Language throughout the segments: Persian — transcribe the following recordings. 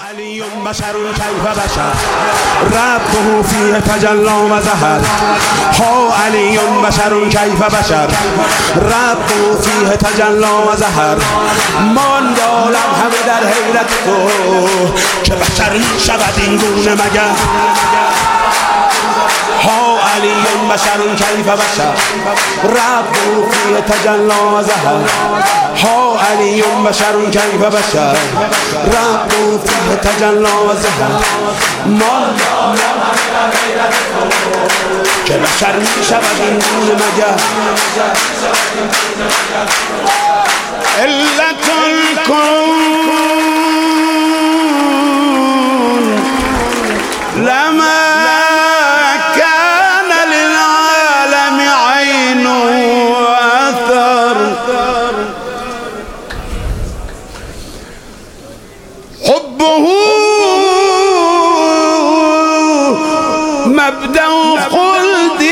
علی بشر کیف بشر ربه فیه تجلی و ظهر ها علی بشر کیف بشر ربه فیه تجلی و ظهر ماند عالم همه در حیرت تو که بشر می شود این گونه مگر ها علی بشر کیف بشر ربه فیه تجلی و ظهر ها علی بشر کیف بشر ربه فیه تجلی و ظهر ماند که بشر می شود این گونه مگر علت الکون لما حبه مبدأ خلد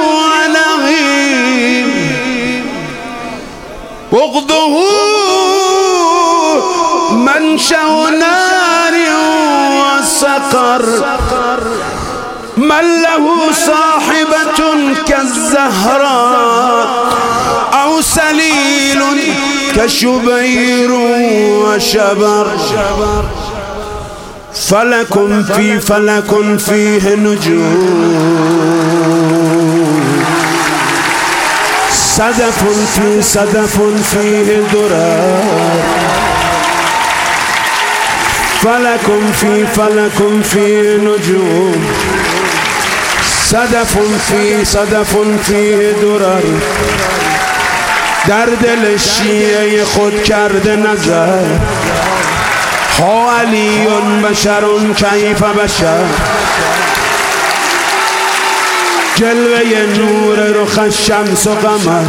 ونعيم بغضه منشأ نار وسقر من له صاحبة كالزهراء أو سليل كشبير وشبر فلك فيه نجوم صدف فيه درر فلك فيه نجوم صدف فيه درر در دل شیعه خود کرده نظر ها علی بشر کیف بشر جلوه نور رخ شمس و قمر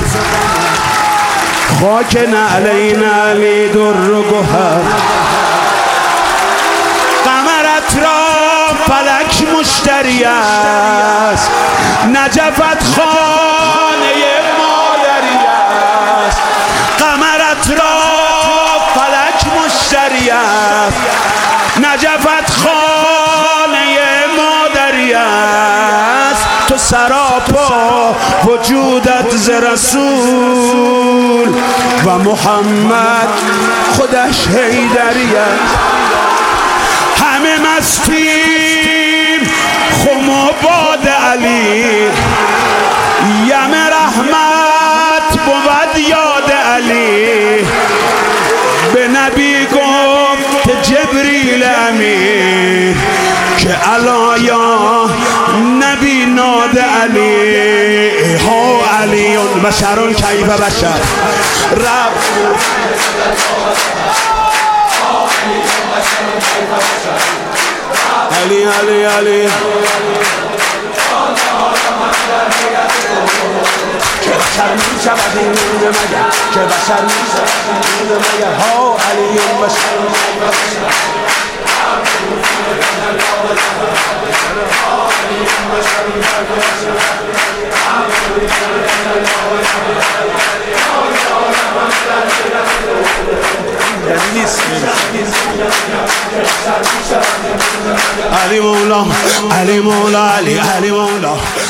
خاک نعلین علی در و گوهر قمرت را فلک مشتری است نجفت خانه مادری است قمرت را فلک مشتری است نجفت خانه مادری است تو سراپا وجودت ز رسول و محمد خودش حیدری است همه مستیم خم و باد علی یم رحمت بود یاد علی به نبی گفت جبریل امین که الا یا نبی ناد علی ها علی بشر کیف بشر رب علی که بشر می شود این گونه مگر که بشر می شود این گونه مگر ها علی بشر علی مولا علی مولا علی مولا